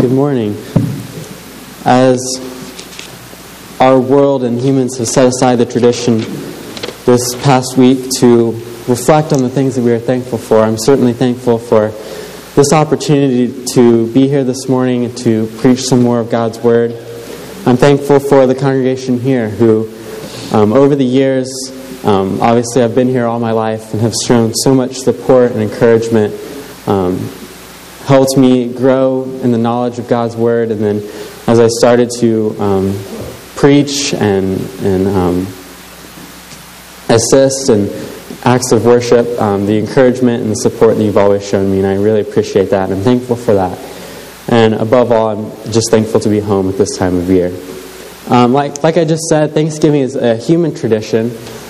Good morning. As our world and humans have set aside the tradition this past week to reflect on the things that we are thankful for, I'm certainly thankful for this opportunity to be here this morning and to preach some more of God's Word. I'm thankful for the congregation here who, over the years, obviously I've been here all my life and have shown so much support and encouragement, helped me grow in the knowledge of God's Word, and then as I started to preach and assist in acts of worship, the encouragement and the support that you've always shown me, and I really appreciate that. I'm thankful for that. And above all, I'm just thankful to be home at this time of year. Like I just said, Thanksgiving is a human tradition,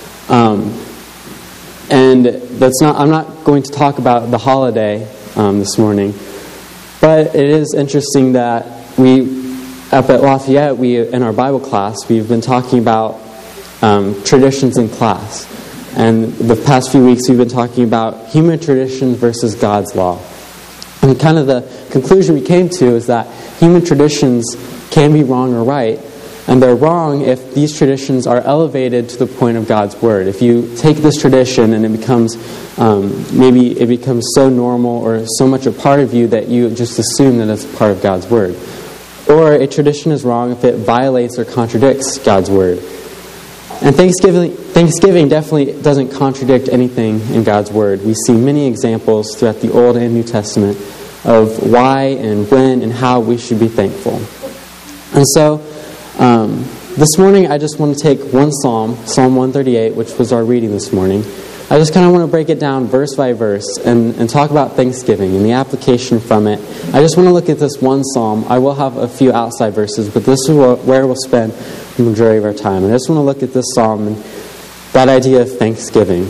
and I'm not going to talk about the holiday this morning, but it is interesting that up at Lafayette, in our Bible class, we've been talking about traditions in class. And the past few weeks we've been talking about human traditions versus God's law. And kind of the conclusion we came to is that human traditions can be wrong or right, and they're wrong if these traditions are elevated to the point of God's Word. If you take this tradition and it becomes, maybe it becomes so normal or so much a part of you that you just assume that it's part of God's Word. Or a tradition is wrong if it violates or contradicts God's Word. And Thanksgiving definitely doesn't contradict anything in God's Word. We see many examples throughout the Old and New Testament of why and when and how we should be thankful. And so, this morning I just want to take one psalm, Psalm 138, which was our reading this morning. I just kind of want to break it down verse by verse and talk about Thanksgiving and the application from it. I just want to look at this one psalm. I will have a few outside verses, but this is where we'll spend the majority of our time. And I just want to look at this psalm and that idea of Thanksgiving.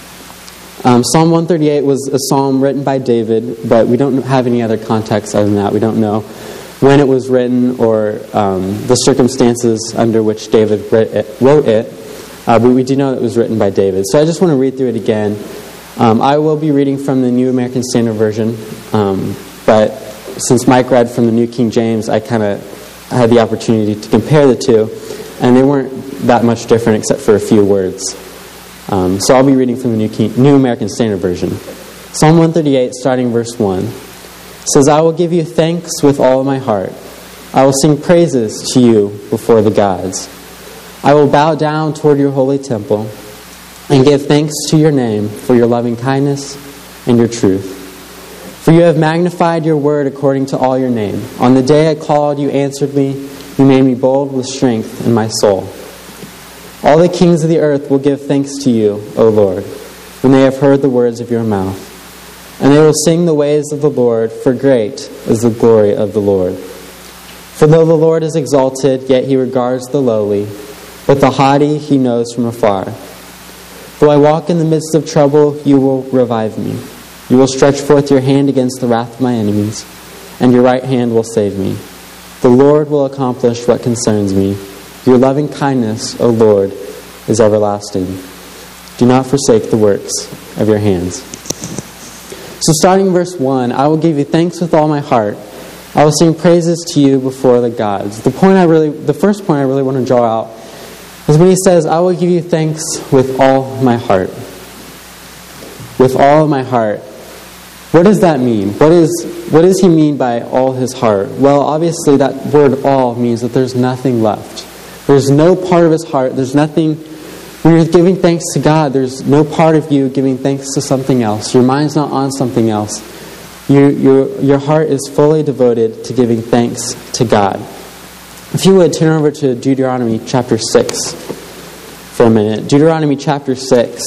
Psalm 138 was a psalm written by David, but we don't have any other context other than that. We don't know when it was written or the circumstances under which David wrote it. But we do know that it was written by David. So I just want to read through it again. I will be reading from the New American Standard Version, but since Mike read from the New King James, I kind of had the opportunity to compare the two, and they weren't that much different except for a few words. So I'll be reading from the New American Standard Version. Psalm 138, starting verse 1, says, "I will give you thanks with all of my heart. I will sing praises to you before the gods. I will bow down toward your holy temple and give thanks to your name for your loving kindness and your truth. For you have magnified your word according to all your name. On the day I called, you answered me. You made me bold with strength in my soul. All the kings of the earth will give thanks to you, O Lord, when they have heard the words of your mouth. And they will sing the ways of the Lord, for great is the glory of the Lord. For though the Lord is exalted, yet he regards the lowly, but the haughty he knows from afar. Though I walk in the midst of trouble, you will revive me. You will stretch forth your hand against the wrath of my enemies, and your right hand will save me. The Lord will accomplish what concerns me. Your loving kindness, O Lord, is everlasting. Do not forsake the works of your hands." So starting in verse 1, "I will give you thanks with all my heart. I will sing praises to you before the gods." The first point I really want to draw out is when he says, "I will give you thanks with all my heart." With all of my heart. What does that mean? What does he mean by all his heart? Well, obviously that word "all" means that there's nothing left. There's no part of his heart. There's nothing. When you're giving thanks to God, there's no part of you giving thanks to something else. Your mind's not on something else. Your heart is fully devoted to giving thanks to God. If you would, turn over to Deuteronomy chapter 6 for a minute. Deuteronomy chapter 6.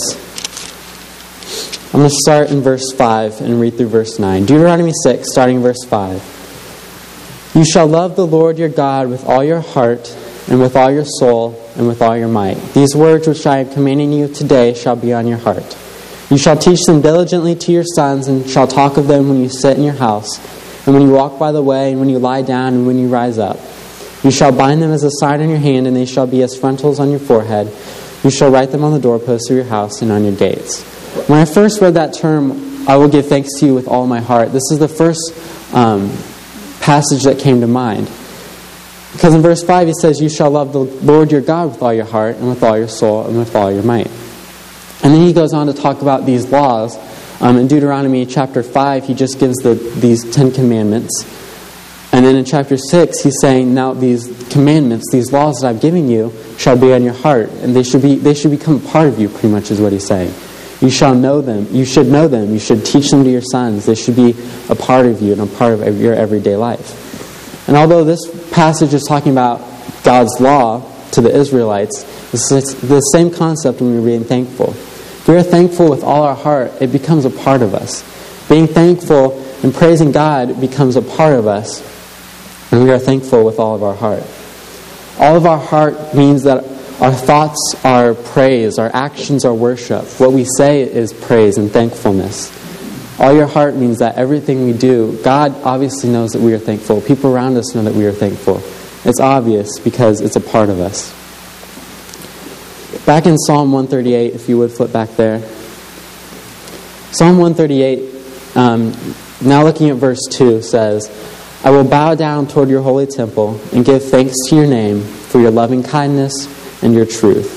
I'm going to start in verse 5 and read through verse 9. Deuteronomy 6, starting in verse 5. "You shall love the Lord your God with all your heart and with all your soul and with all your might. These words which I am commanding you today shall be on your heart. You shall teach them diligently to your sons and shall talk of them when you sit in your house and when you walk by the way and when you lie down and when you rise up. You shall bind them as a sign on your hand, and they shall be as frontals on your forehead. You shall write them on the doorposts of your house and on your gates." When I first read that term, "I will give thanks to you with all my heart," this is the first passage that came to mind. Because in verse 5 he says, "You shall love the Lord your God with all your heart and with all your soul and with all your might." And then he goes on to talk about these laws. In Deuteronomy chapter 5, he just gives these 10 commandments. And then in chapter 6, he's saying, now these commandments, these laws that I've given you, shall be on your heart. And they should become a part of you, pretty much is what he's saying. You shall know them. You should know them. You should teach them to your sons. They should be a part of you and a part of your everyday life. And although this passage is talking about God's law to the Israelites, it's the same concept when we're being thankful. If we are thankful with all our heart, it becomes a part of us. Being thankful and praising God becomes a part of us, and we are thankful with all of our heart. All of our heart means that our thoughts are praise, our actions are worship. What we say is praise and thankfulness. All your heart means that everything we do, God obviously knows that we are thankful. People around us know that we are thankful. It's obvious because it's a part of us. Back in Psalm 138, if you would flip back there. Psalm 138, now looking at verse 2, says, "I will bow down toward your holy temple and give thanks to your name for your loving kindness and your truth."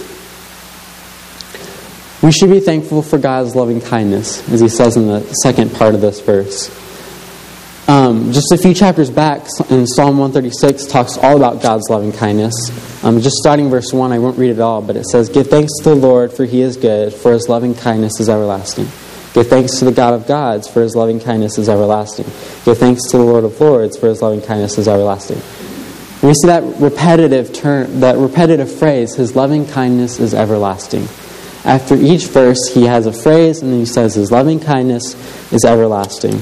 We should be thankful for God's loving kindness, as he says in the second part of this verse. Just a few chapters back, in Psalm 136, talks all about God's loving kindness. Just starting verse 1, I won't read it all, but it says, "Give thanks to the Lord, for he is good, for his loving kindness is everlasting. Give thanks to the God of gods, for his loving kindness is everlasting. Give thanks to the Lord of lords, for his loving kindness is everlasting." And we see that repetitive term, that repetitive phrase, his loving kindness is everlasting. After each verse, he has a phrase, and then he says, his loving kindness is everlasting.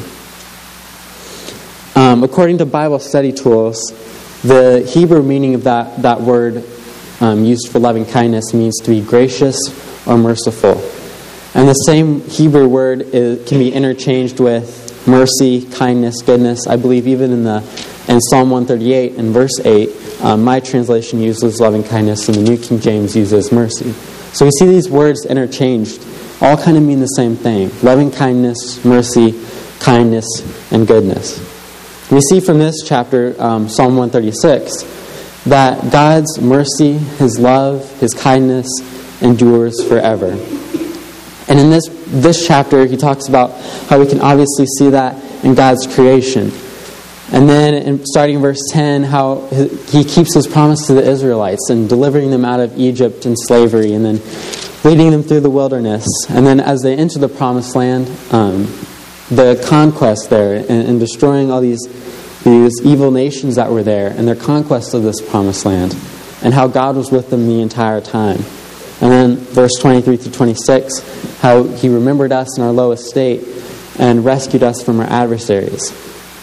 According to Bible study tools, the Hebrew meaning of that word used for loving kindness means to be gracious or merciful. And the same Hebrew word can be interchanged with mercy, kindness, goodness. I believe even in Psalm 138 in verse 8, my translation uses loving kindness and the New King James uses mercy. So we see these words interchanged, all kind of mean the same thing. Loving kindness, mercy, kindness, and goodness. We see from this chapter, Psalm 136, that God's mercy, his love, his kindness endures forever. And in this chapter, he talks about how we can obviously see that in God's creation. And then starting in verse 10, how he keeps his promise to the Israelites and delivering them out of Egypt and slavery and then leading them through the wilderness. And then as they enter the promised land, the conquest there and destroying all these evil nations that were there and their conquest of this promised land and how God was with them the entire time. And then verse 23 through 26, how he remembered us in our low estate and rescued us from our adversaries.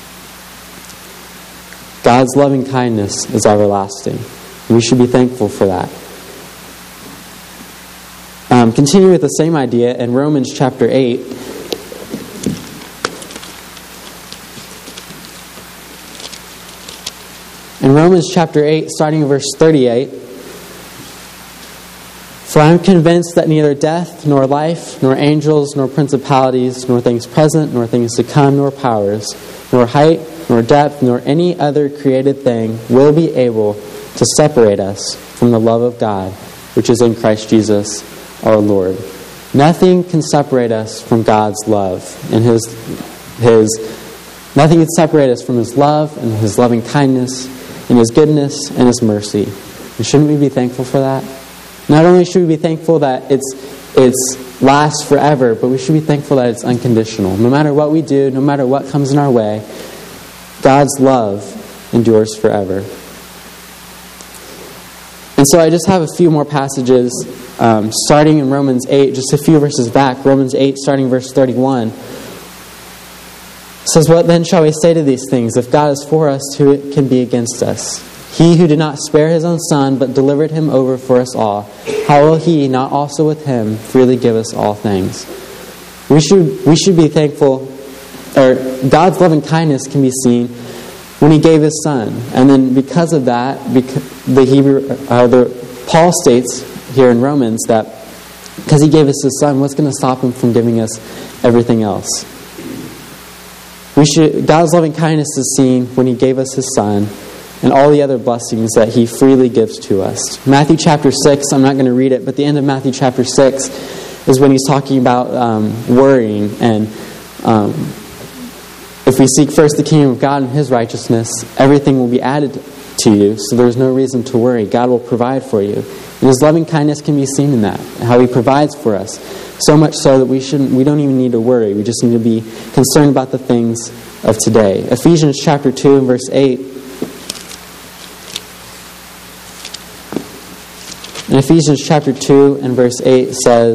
God's loving kindness is everlasting. We should be thankful for that. Continue with the same idea in Romans chapter 8. In Romans chapter 8, starting in verse 38, "For I am convinced that neither death, nor life, nor angels, nor principalities, nor things present, nor things to come, nor powers, nor height, nor depth, nor any other created thing will be able to separate us from the love of God, which is in Christ Jesus our Lord." Nothing can separate us from God's love and nothing can separate us from his love and his loving kindness and his goodness and his mercy. And shouldn't we be thankful for that? Not only should we be thankful that it's lasts forever, but we should be thankful that it's unconditional. No matter what we do, no matter what comes in our way, God's love endures forever. And so I just have a few more passages, starting in Romans 8, just a few verses back. Romans 8, starting verse 31. It says, "What then shall we say to these things? If God is for us, who can be against us? He who did not spare his own Son, but delivered him over for us all, how will he not also with him freely give us all things?" We should be thankful, or God's loving kindness can be seen when he gave his Son. And then because of that, Paul states here in Romans that because he gave us his Son, what's going to stop him from giving us everything else? God's loving kindness is seen when He gave us His Son and all the other blessings that He freely gives to us. Matthew chapter 6, I'm not going to read it, but the end of Matthew chapter 6 is when He's talking about worrying. And if we seek first the kingdom of God and His righteousness, everything will be added to you, so there's no reason to worry. God will provide for you. And His loving kindness can be seen in that, how He provides for us. So much so that we don't even need to worry. We just need to be concerned about the things of today. Ephesians chapter 2 and verse 8. In Ephesians chapter 2 and verse 8 says,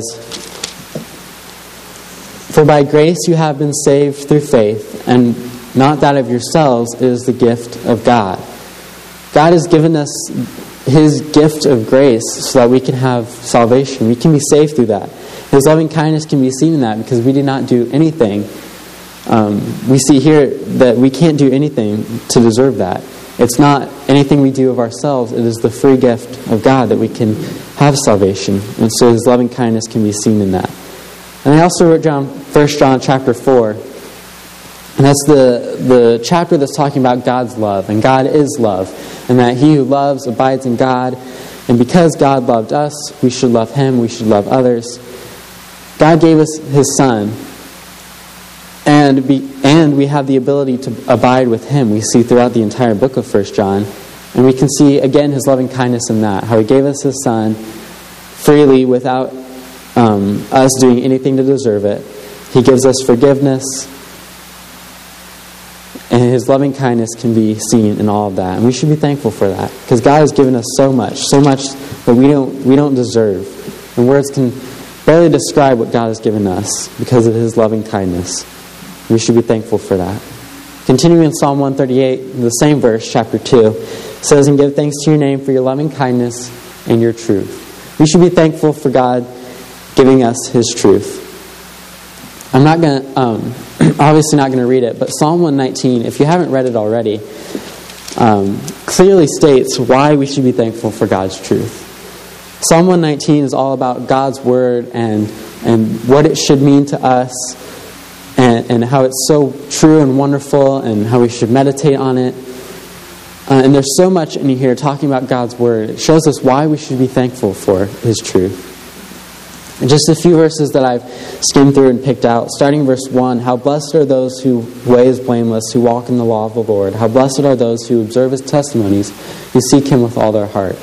"For by grace you have been saved through faith, and not that of yourselves, it is the gift of God." God has given us His gift of grace so that we can have salvation. We can be saved through that. His loving kindness can be seen in that because we did not do anything. We see here that we can't do anything to deserve that. It's not anything we do of ourselves. It is the free gift of God that we can have salvation. And so His loving kindness can be seen in that. And I also wrote down 1 John chapter 4. And that's the chapter that's talking about God's love. And God is love. And that he who loves abides in God. And because God loved us, we should love Him. We should love others. God gave us His Son. And we have the ability to abide with Him. We see throughout the entire book of 1 John. And we can see, again, His loving kindness in that. How He gave us His Son freely without us doing anything to deserve it. He gives us forgiveness. And His loving kindness can be seen in all of that. And we should be thankful for that. Because God has given us so much that we don't deserve. And words can barely describe what God has given us because of His loving kindness. We should be thankful for that. Continuing in Psalm 138, the same verse, chapter 2, says, "And give thanks to your name for your loving kindness and your truth." We should be thankful for God giving us His truth. I'm not going to, obviously not going to read it, but Psalm 119, if you haven't read it already, clearly states why we should be thankful for God's truth. Psalm 119 is all about God's Word and what it should mean to us and how it's so true and wonderful and how we should meditate on it. And there's so much in here talking about God's Word. It shows us why we should be thankful for His truth. And just a few verses that I've skimmed through and picked out. Starting verse 1, "How blessed are those whose way is blameless, who walk in the law of the Lord. How blessed are those who observe His testimonies, who seek Him with all their heart."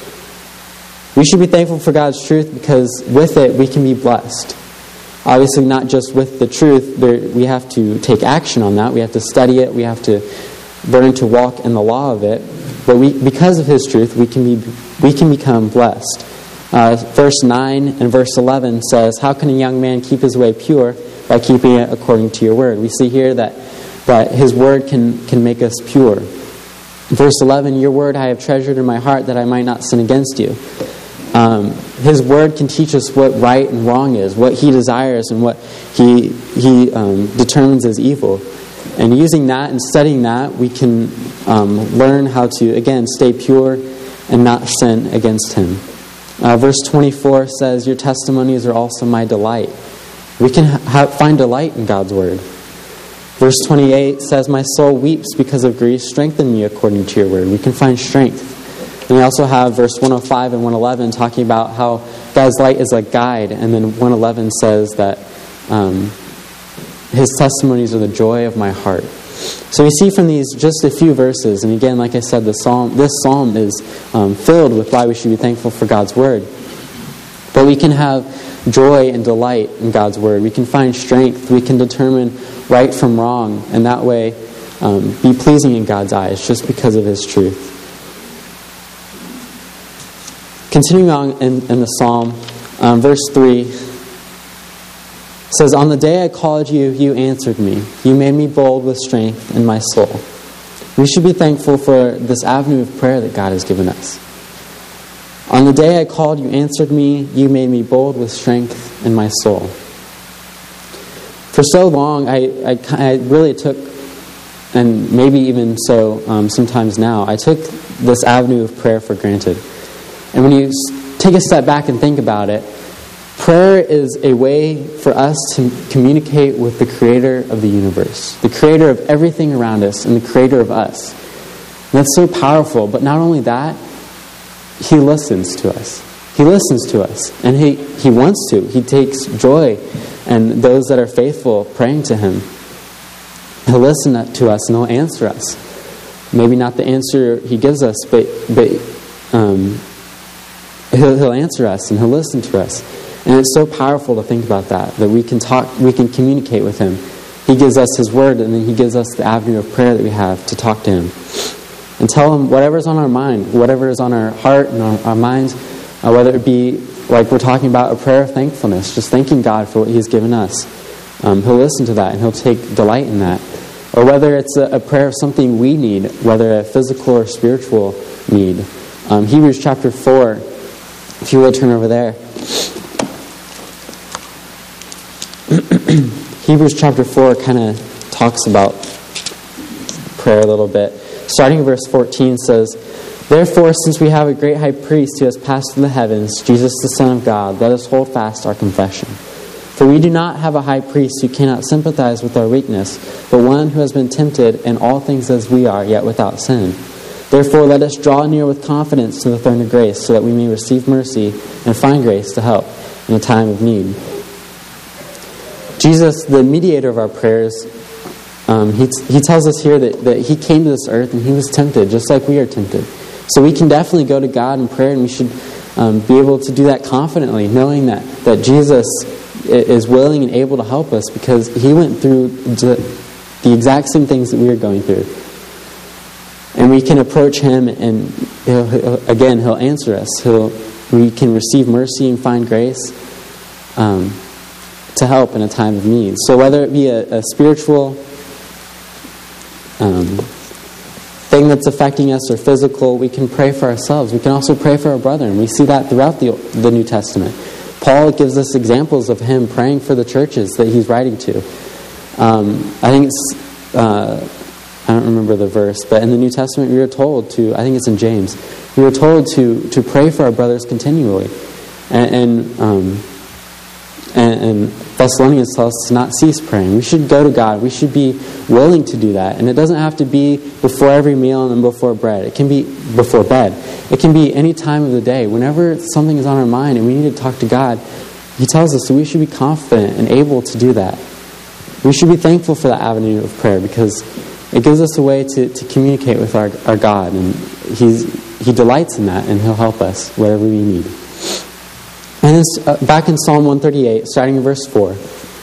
We should be thankful for God's truth because with it we can be blessed. Obviously not just with the truth, we have to take action on that. We have to study it. We have to learn to walk in the law of it. But because of His truth, we can become blessed. Verse 9 and verse 11 says, "How can a young man keep his way pure? By keeping it according to your word." We see here that His word can make us pure. Verse 11, "Your word I have treasured in my heart that I might not sin against you." His word can teach us what right and wrong is, what He desires and what He determines as evil. And using that and studying that, we can learn how to, again, stay pure and not sin against Him. Verse 24 says, "Your testimonies are also my delight." We can find delight in God's word. Verse 28 says, "My soul weeps because of grief. Strengthen me according to your word." We can find strength. And we also have verse 105 and 111 talking about how God's light is a guide. And then 111 says that His testimonies are the joy of my heart. So we see from these just a few verses, and again, like I said, this psalm is filled with why we should be thankful for God's word. But we can have joy and delight in God's word. We can find strength. We can determine right from wrong, and that way be pleasing in God's eyes just because of His truth. Continuing on in the psalm, verse 3 says, "On the day I called you, you answered me. You made me bold with strength in my soul." We should be thankful for this avenue of prayer that God has given us. "On the day I called, you answered me. You made me bold with strength in my soul." For so long, I really took, and maybe even so sometimes now, I took this avenue of prayer for granted. And when you take a step back and think about it, Prayer is a way for us to communicate with the creator of the universe, the creator of everything around us, and the creator of us. And that's so powerful, but not only that, he listens to us. He listens to us, and he wants to. He takes joy in those that are faithful praying to him. He'll listen to us and he'll answer us. Maybe not the answer he gives us, but he'll answer us and he'll listen to us. And it's so powerful to think about that we can talk, we can communicate with him. He gives us his word, and then he gives us the avenue of prayer that we have to talk to him. And tell him whatever's on our mind, whatever is on our heart and our minds, whether it be like we're talking about a prayer of thankfulness, just thanking God for what he's given us. He'll listen to that and he'll take delight in that. Or whether it's a prayer of something we need, whether a physical or spiritual need. Hebrews chapter 4, if you will turn over there. Hebrews chapter 4 kind of talks about prayer a little bit. Starting in verse 14 says, "Therefore, since we have a great high priest who has passed through the heavens, Jesus the Son of God, let us hold fast our confession. For we do not have a high priest who cannot sympathize with our weakness, but one who has been tempted in all things as we are, yet without sin. Therefore, let us draw near with confidence to the throne of grace, so that we may receive mercy and find grace to help in a time of need." Jesus, the mediator of our prayers, he tells us here that he came to this earth and he was tempted, just like we are tempted. So we can definitely go to God in prayer, and we should be able to do that confidently, knowing that Jesus is willing and able to help us because he went through the exact same things that we are going through. And we can approach him, and he'll answer us. We can receive mercy and find grace to help in a time of need. So whether it be a spiritual thing that's affecting us or physical, we can pray for ourselves. We can also pray for our brother, and we see that throughout the New Testament. Paul gives us examples of him praying for the churches that he's writing to. I think it's, I don't remember the verse, but in the New Testament we were told to, I think it's in James, we were told to pray for our brothers continually. And Thessalonians tells us to not cease praying. We should go to God. We should be willing to do that. And it doesn't have to be before every meal and then before bread. It can be before bed. It can be any time of the day. Whenever something is on our mind and we need to talk to God, he tells us that we should be confident and able to do that. We should be thankful for that avenue of prayer because it gives us a way to communicate with our God. And he delights in that, and he'll help us whatever we need. And back in Psalm 138, starting in verse 4.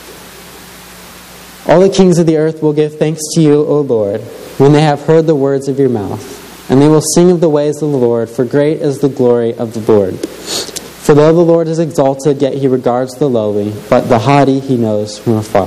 "All the kings of the earth will give thanks to you, O Lord, when they have heard the words of your mouth. And they will sing of the ways of the Lord, for great is the glory of the Lord. For though the Lord is exalted, yet he regards the lowly, but the haughty he knows from afar."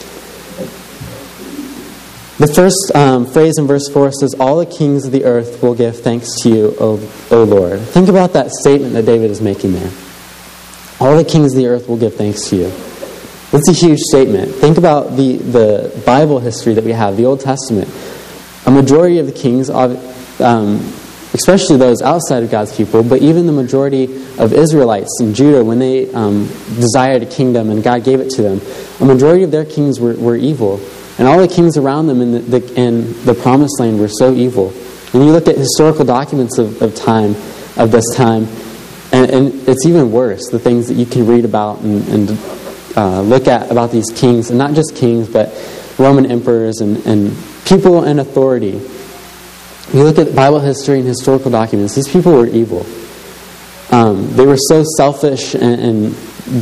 The first phrase in verse 4 says, "All the kings of the earth will give thanks to you, O Lord." Think about that statement that David is making there. All the kings of the earth will give thanks to you. That's a huge statement. Think about the Bible history that we have, the Old Testament. A majority of the kings, especially those outside of God's people, but even the majority of Israelites in Judah, when they desired a kingdom and God gave it to them, a majority of their kings were evil. And all the kings around them in the Promised Land were so evil. And you look at historical documents of this time, and it's even worse, the things that you can read about and look at about these kings, and not just kings, but Roman emperors and people in authority. You look at Bible history and historical documents, these people were evil. They were so selfish and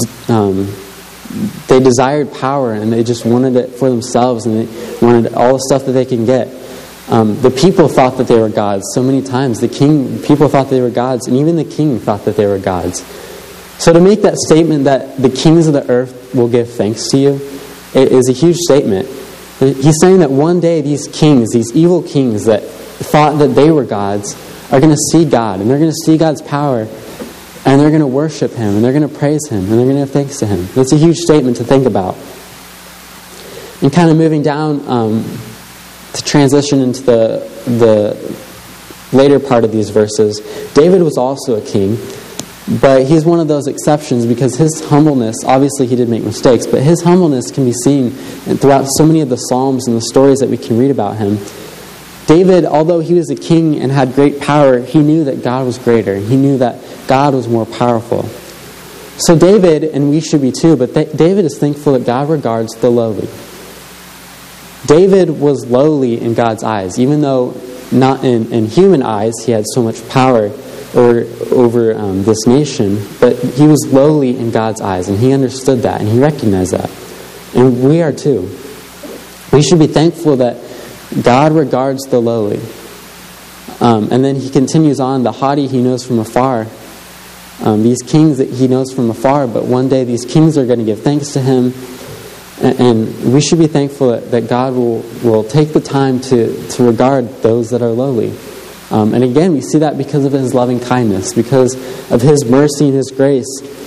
they desired power, and they just wanted it for themselves, and they wanted all the stuff that they can get. The people thought that they were gods so many times. People thought they were gods, and even the king thought that they were gods. So to make that statement that the kings of the earth will give thanks to you, it is a huge statement. He's saying that one day these kings, these evil kings that thought that they were gods, are going to see God, and they're going to see God's power, and they're going to worship him, and they're going to praise him, and they're going to give thanks to him. That's a huge statement to think about. And kind of moving down to transition into the later part of these verses, David was also a king. But he's one of those exceptions because his humbleness, obviously he did make mistakes, but his humbleness can be seen throughout so many of the Psalms and the stories that we can read about him. David, although he was a king and had great power, he knew that God was greater. He knew that God was more powerful. So David, and we should be too, but David is thankful that God regards the lowly. David was lowly in God's eyes, even though not in human eyes he had so much power over this nation, but he was lowly in God's eyes, and he understood that, and he recognized that. And we are too. We should be thankful that God regards the lowly. And then he continues on, the haughty he knows from afar. These kings that he knows from afar, but one day these kings are going to give thanks to him. And we should be thankful that God will take the time to regard those that are lowly. And again, we see that because of his loving kindness, because of his mercy and his grace.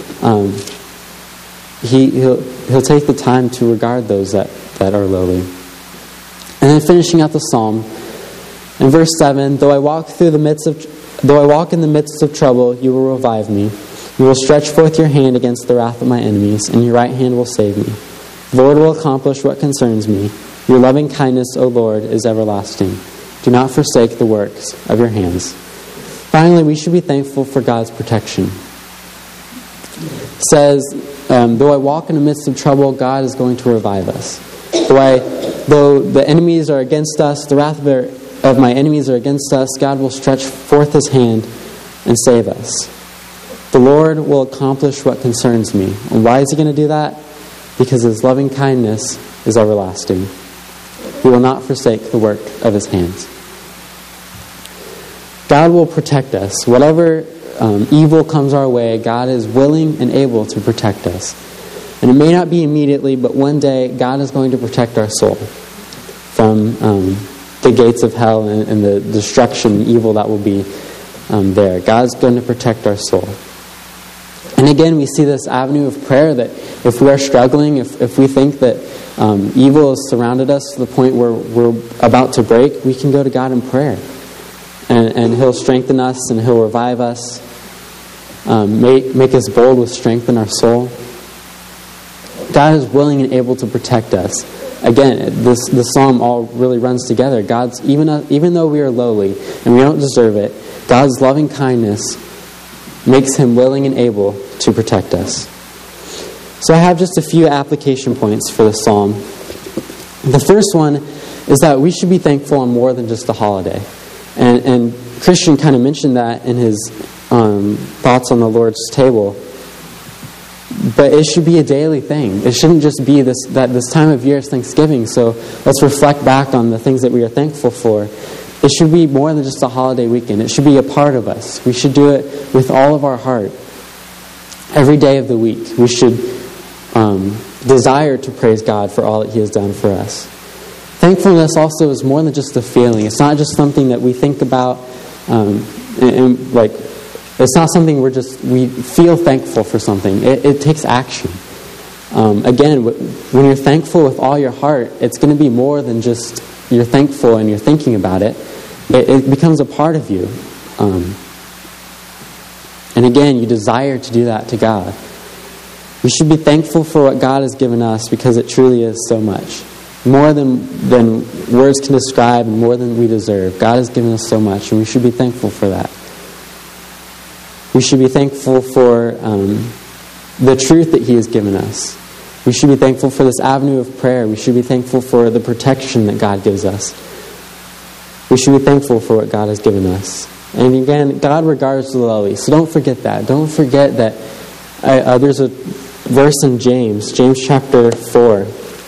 He'll take the time to regard those that are lowly. And then finishing out the psalm, in verse 7, though I walk in the midst of trouble, you will revive me. You will stretch forth your hand against the wrath of my enemies, and your right hand will save me. The Lord will accomplish what concerns me. Your loving kindness, O Lord, is everlasting. Do not forsake the works of your hands. Finally, we should be thankful for God's protection. It says, though I walk in the midst of trouble, God is going to revive us. Though the enemies are against us, the wrath of my enemies are against us, God will stretch forth his hand and save us. The Lord will accomplish what concerns me. And why is he going to do that? Because his loving kindness is everlasting. He will not forsake the work of his hands. God will protect us. Whatever evil comes our way, God is willing and able to protect us. And it may not be immediately, but one day God is going to protect our soul from the gates of hell and the destruction and evil that will be there. God's going to protect our soul. And again, we see this avenue of prayer that if we are struggling, if we think that evil has surrounded us to the point where we're about to break, we can go to God in prayer. And he'll strengthen us and he'll revive us, make us bold with strength in our soul. God is willing and able to protect us. Again, this psalm all really runs together. God's even though we are lowly and we don't deserve it, God's loving kindness makes him willing and able to protect us. So I have just a few application points for the psalm. The first one is that we should be thankful on more than just a holiday. And Christian kind of mentioned that in his thoughts on the Lord's table. But it should be a daily thing. It shouldn't just be this time of year is Thanksgiving, so let's reflect back on the things that we are thankful for. It should be more than just a holiday weekend. It should be a part of us. We should do it with all of our heart. Every day of the week, we should desire to praise God for all that he has done for us. Thankfulness also is more than just a feeling. It's not just something that we think about, it's not something we feel thankful for something. It takes action. Again, when you're thankful with all your heart, it's going to be more than just you're thankful and you're thinking about it. It becomes a part of you. And again, you desire to do that to God. We should be thankful for what God has given us because it truly is so much. More than words can describe and more than we deserve. God has given us so much and we should be thankful for that. We should be thankful for the truth that he has given us. We should be thankful for this avenue of prayer. We should be thankful for the protection that God gives us. We should be thankful for what God has given us. And again, God regards the lowly. So don't forget that. Don't forget that there's a verse in James chapter 4.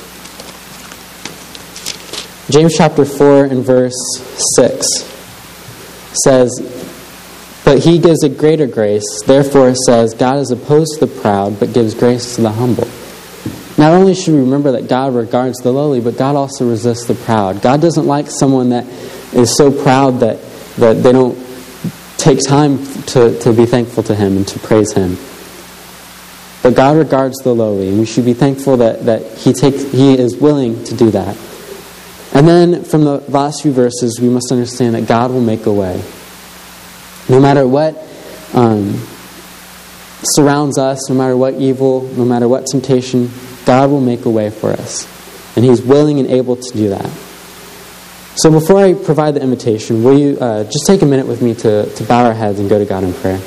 James chapter 4 and verse 6 says, but he gives a greater grace. Therefore it says, God is opposed to the proud, but gives grace to the humble. Not only should we remember that God regards the lowly, but God also resists the proud. God doesn't like someone that is so proud that they don't take time to be thankful to him and to praise him. But God regards the lowly, and we should be thankful that he is willing to do that. And then from the last few verses, we must understand that God will make a way. No matter what surrounds us, no matter what evil, no matter what temptation, God will make a way for us. And He's willing and able to do that. So before I provide the invitation, will you just take a minute with me to bow our heads and go to God in prayer?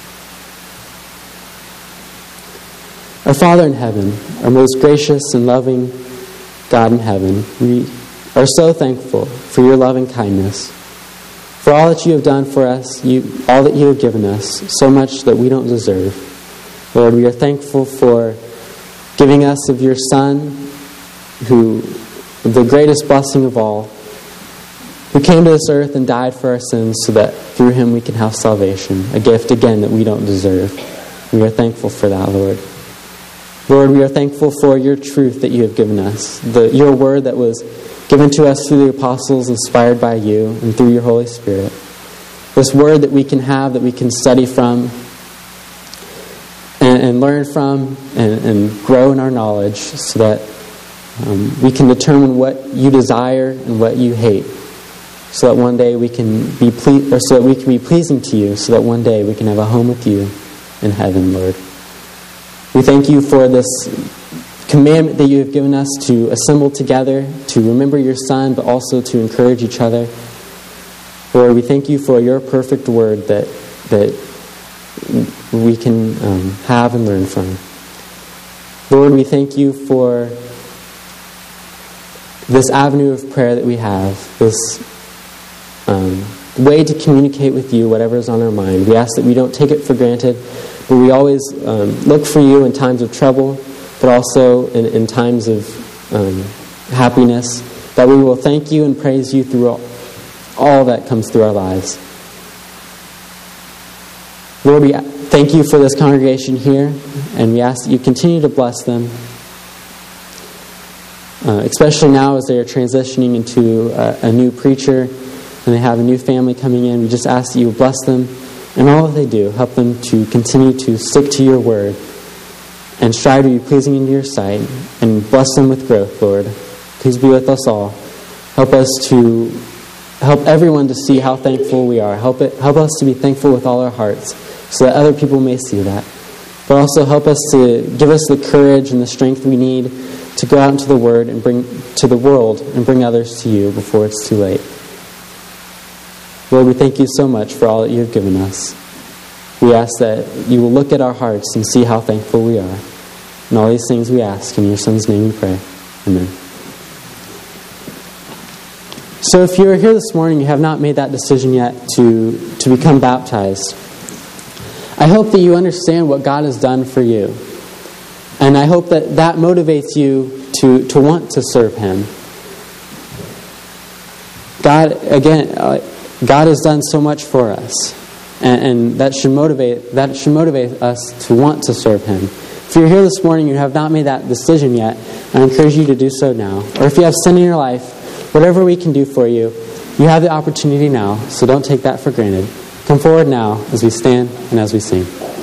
Our Father in heaven, our most gracious and loving God in heaven, we are so thankful for your loving kindness, for all that you have done for us, all that you have given us, so much that we don't deserve. Lord, we are thankful for giving us of your Son, who, the greatest blessing of all, who came to this earth and died for our sins so that through Him we can have salvation, a gift, again, that we don't deserve. We are thankful for that, Lord. Lord, we are thankful for your truth that you have given us, your word that was given to us through the apostles, inspired by you, and through your Holy Spirit. This word that we can have, that we can study from, and learn from, and grow in our knowledge, so that we can determine what you desire and what you hate, so that one day we can be pleasing to you, so that one day we can have a home with you in heaven, Lord. We thank you for this commandment that you have given us to assemble together, to remember your Son, but also to encourage each other. Lord, we thank you for your perfect word that we can have and learn from. Lord, we thank you for this avenue of prayer that we have, this way to communicate with you whatever is on our mind. We ask that we don't take it for granted, but we always look for you in times of trouble, but also in times of happiness, that we will thank you and praise you through all that comes through our lives. Lord, we thank you for this congregation here, and we ask that you continue to bless them, especially now as they are transitioning into a new preacher and they have a new family coming in. We just ask that you bless them in all that they do. Help them to continue to stick to your word and strive to be pleasing in your sight, and bless them with growth, Lord. Please be with us all. Help everyone to see how thankful we are. Help us to be thankful with all our hearts, so that other people may see that. But also help us to give us the courage and the strength we need to go out into the word and bring to the world and bring others to you before it's too late. Lord, we thank you so much for all that you have given us. We ask that you will look at our hearts and see how thankful we are. And all these things we ask in your Son's name we pray. Amen. So if you are here this morning, you have not made that decision yet to become baptized, I hope that you understand what God has done for you. And I hope that motivates you to want to serve Him. God has done so much for us. And that should motivate us to want to serve Him. If you're here this morning and you have not made that decision yet, I encourage you to do so now. Or if you have sin in your life, whatever we can do for you, you have the opportunity now, so don't take that for granted. Come forward now as we stand and as we sing.